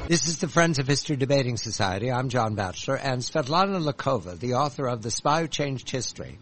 This is the Friends of History Debating Society. I'm John Batchelor, and Svetlana Lakova, the author of The Spy Who Changed History,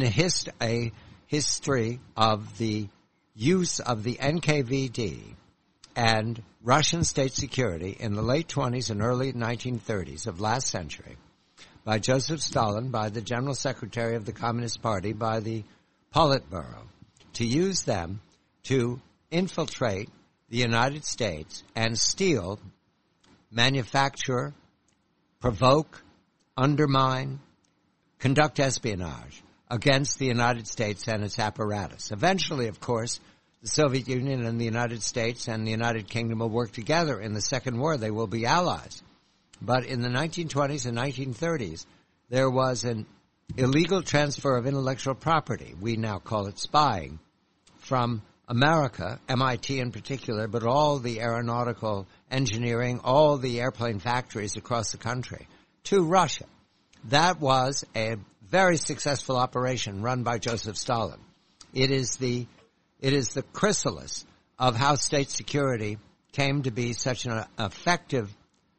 a history of the use of the NKVD and Russian state security in the late 20s and early 1930s of last century by Joseph Stalin, by the General Secretary of the Communist Party, by the Politburo, to use them to infiltrate the United States and steal, manufacture, provoke, undermine, conduct espionage against the United States and its apparatus. Eventually, of course, the Soviet Union and the United States and the United Kingdom will work together in the Second War. They will be allies. But in the 1920s and 1930s, there was an illegal transfer of intellectual property, we now call it spying, from America, MIT in particular, but all the aeronautical engineering, all the airplane factories across the country, to Russia. That was a very successful operation run by Joseph Stalin. It is the chrysalis of how state security came to be such an effective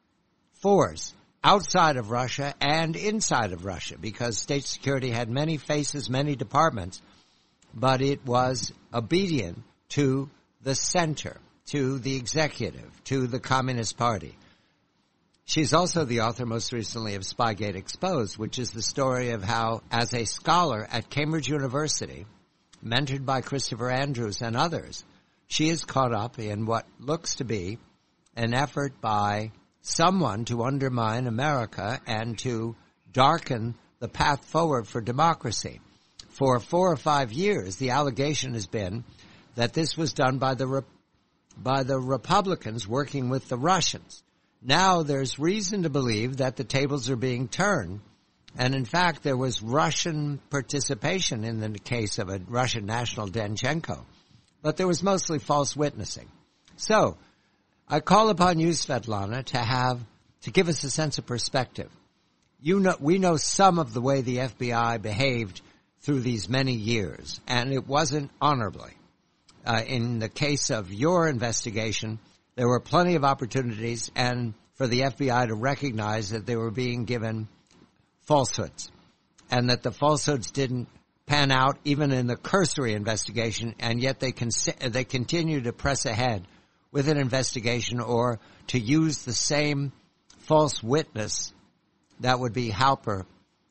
force outside of Russia and inside of Russia, because state security had many faces, many departments, but it was obedient to the center, to the executive, to the Communist Party. She's also the author, most recently, of Spygate Exposed, which is the story of how, as a scholar at Cambridge University, mentored by Christopher Andrews and others, she is caught up in what looks to be an effort by someone to undermine America and to darken the path forward for democracy. For 4 or 5 years, the allegation has been that this was done by the Republicans working with the Russians. Now there's reason to believe that the tables are being turned, and in fact there was Russian participation in the case of a Russian national, Danchenko, but there was mostly false witnessing. So I call upon you, Svetlana, to give us a sense of perspective. We know some of the way the FBI behaved through these many years, and it wasn't honorably. In the case of your investigation, there were plenty of opportunities and for the FBI to recognize that they were being given falsehoods and that the falsehoods didn't pan out even in the cursory investigation, and yet they continue to press ahead with an investigation or to use the same false witness, that would be Halper,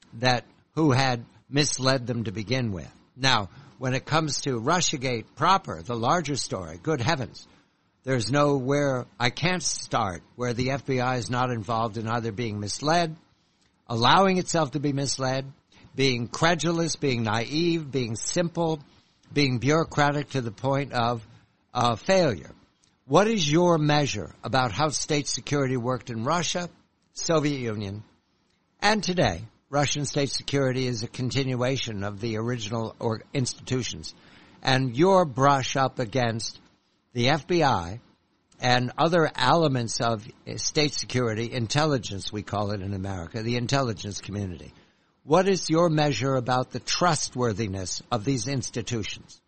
who had misled them to begin with. Now, when it comes to Russiagate proper, the larger story, good heavens, there's nowhere I can't start where the FBI is not involved in either being misled, allowing itself to be misled, being credulous, being naive, being simple, being bureaucratic to the point of failure. What is your measure about how state security worked in Russia, Soviet Union, and today? Russian state security is a continuation of the original institutions. And your brush up against the FBI and other elements of state security, intelligence we call it in America, the intelligence community. What is your measure about the trustworthiness of these institutions?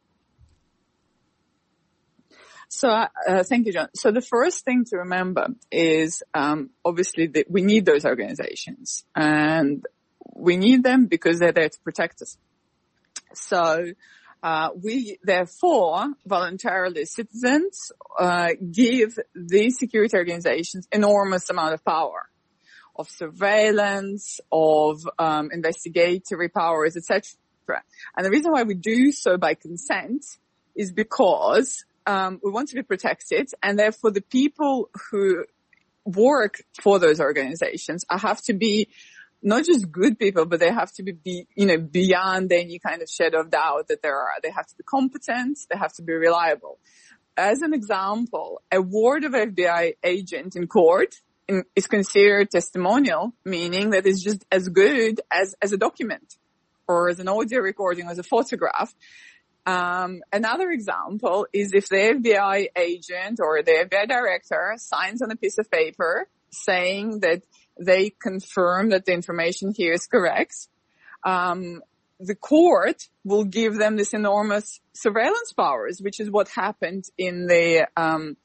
So, thank you, John. So the first thing to remember is, obviously that we need those organizations, and we need them because they're there to protect us. So, we therefore voluntarily, citizens, give these security organizations enormous amount of power, of surveillance, of, investigatory powers, etc. And the reason why we do so by consent is because we want to be protected, and therefore the people who work for those organizations have to be not just good people, but they have to be, beyond any kind of shadow of doubt that they have to be competent, they have to be reliable. As an example, a word of FBI agent in court is considered testimonial, meaning that it's just as good as a document or as an audio recording, as a photograph. Another example is if the FBI agent or the FBI director signs on a piece of paper saying that they confirm that the information here is correct, the court will give them this enormous surveillance powers, which is what happened in the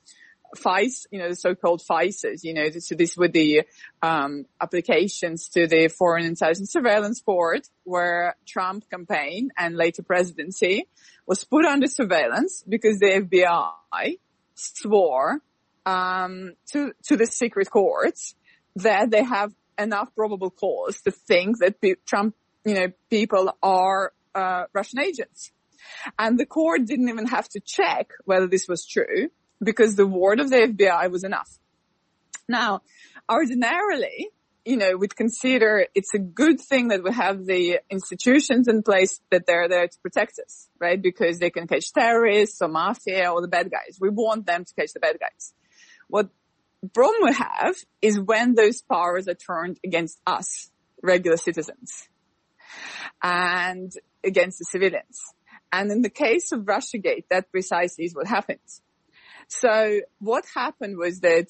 FISA, the so-called FISAs, so this were the applications to the Foreign Intelligence Surveillance Board, where Trump campaign and later presidency was put under surveillance because the FBI swore to the secret courts that they have enough probable cause to think that Trump, people are Russian agents. And the court didn't even have to check whether this was true, because the word of the FBI was enough. Now, ordinarily, we'd consider it's a good thing that we have the institutions in place that they're there to protect us, right? Because they can catch terrorists or mafia or the bad guys. We want them to catch the bad guys. What problem we have is when those powers are turned against us, regular citizens, and against the civilians. And in the case of Russiagate, that precisely is what happened. So what happened was that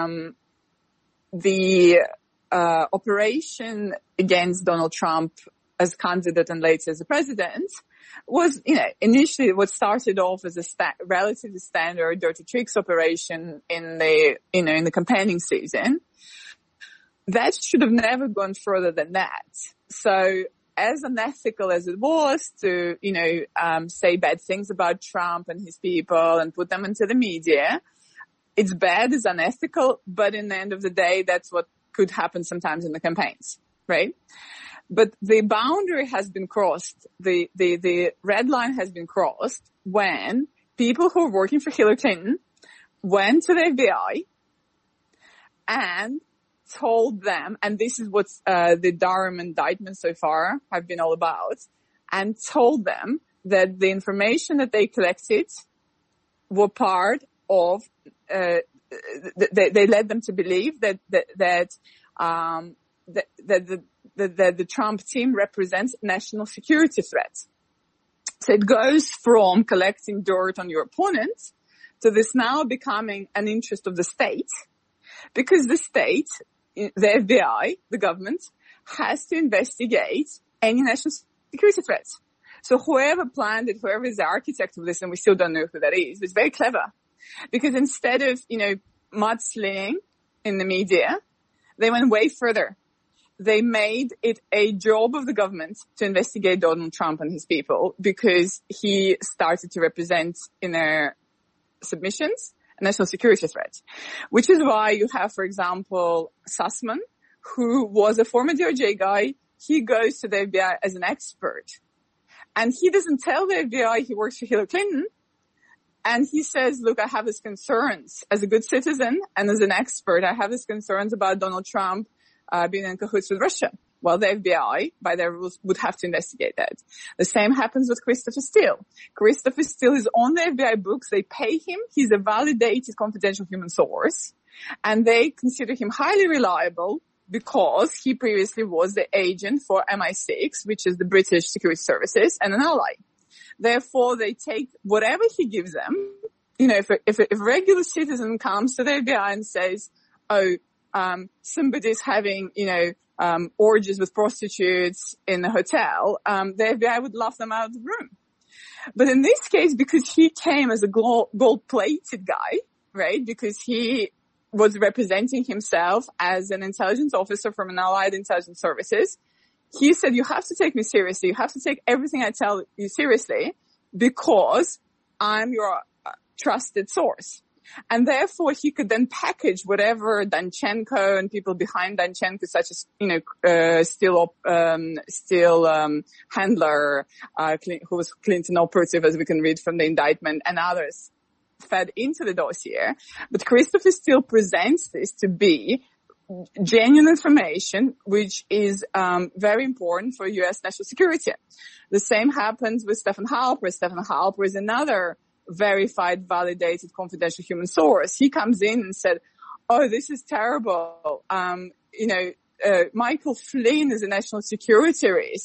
the operation against Donald Trump as candidate and later as a president was, initially what started off as a relatively standard dirty tricks operation in the campaigning season. That should have never gone further than that. So as unethical as it was to, say bad things about Trump and his people and put them into the media, it's bad, it's unethical, but in the end of the day, that's what could happen sometimes in the campaigns, right? But the boundary has been crossed. The red line has been crossed when people who are working for Hillary Clinton went to the FBI and told them, and this is what the Durham indictment so far have been all about, and told them that the information that they collected were part of, they led them to believe that the Trump team represents national security threats. So it goes from collecting dirt on your opponents to this now becoming an interest of the state, because the state, the FBI, the government, has to investigate any national security threats. So whoever planned it, whoever is the architect of this, and we still don't know who that is, it's very clever. Because instead of, mudslinging in the media, they went way further. They made it a job of the government to investigate Donald Trump and his people, because he started to represent in their submissions a national security threat. Which is why you have, for example, Sussman, who was a former DOJ guy. He goes to the FBI as an expert. And he doesn't tell the FBI he works for Hillary Clinton. And he says, look, I have his concerns as a good citizen and as an expert. I have his concerns about Donald Trump being in cahoots with Russia. Well, the FBI, by their rules, would have to investigate that. The same happens with Christopher Steele. Christopher Steele is on the FBI books. They pay him. He's a validated confidential human source. And they consider him highly reliable because he previously was the agent for MI6, which is the British Security Services, and an ally. Therefore, they take whatever he gives them. If a regular citizen comes to the FBI and says, somebody's having, orgies with prostitutes in the hotel, the FBI would laugh them out of the room. But in this case, because he came as a gold-plated guy, right, because he was representing himself as an intelligence officer from an allied intelligence services, he said, you have to take me seriously. You have to take everything I tell you seriously, because I'm your trusted source. And therefore, he could then package whatever Danchenko and people behind Danchenko, such as, Steele handler, who was Clinton operative, as we can read from the indictment, and others fed into the dossier. But Christopher Steele presents this to be genuine information, which is very important for U.S. national security. The same happens with Stephen Halper. Stephen Halper is another verified, validated, confidential human source. He comes in and said, this is terrible. Michael Flynn is a national security risk.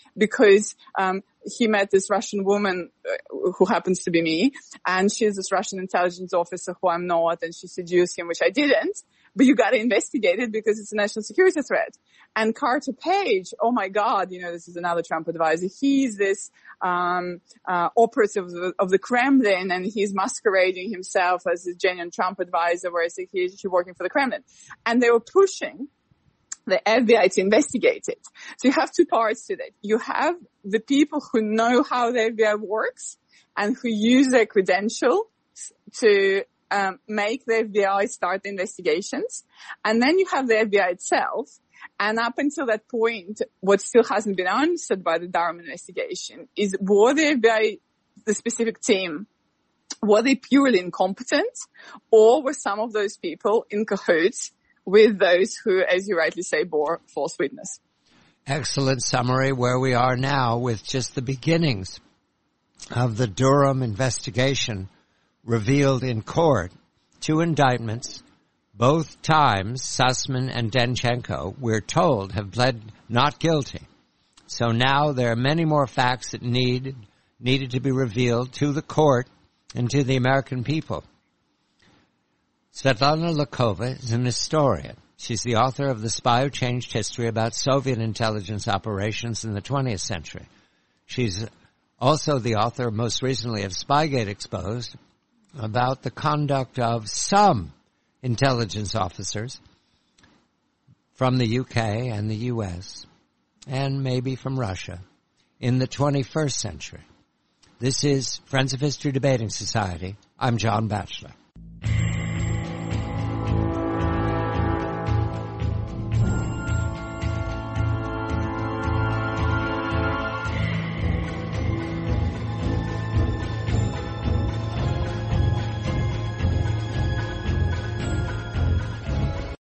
because he met this Russian woman who happens to be me, and she's this Russian intelligence officer who I'm not, and she seduced him, which I didn't. But you got to investigate it because it's a national security threat. And Carter Page, oh my God, this is another Trump advisor. He's this operative of the Kremlin, and he's masquerading himself as a genuine Trump advisor, whereas he's working for the Kremlin. And they were pushing the FBI to investigate it. So you have two parts to that. You have the people who know how the FBI works and who use their credentials to make the FBI start the investigations. And then you have the FBI itself. And up until that point, what still hasn't been answered by the Durham investigation is, were the FBI, the specific team, were they purely incompetent, or were some of those people in cahoots with those who, as you rightly say, bore false witness? Excellent summary where we are now with just the beginnings of the Durham investigation revealed in court. 2 indictments, both times Sussman and Danchenko, we're told, have pled not guilty. So now there are many more facts that needed to be revealed to the court and to the American people. Svetlana Lakova is an historian. She's the author of The Spy Who Changed History about Soviet intelligence operations in the 20th century. She's also the author, most recently, of Spygate Exposed, about the conduct of some intelligence officers from the UK and the US, and maybe from Russia, in the 21st century. This is Friends of History Debating Society. I'm John Batchelor.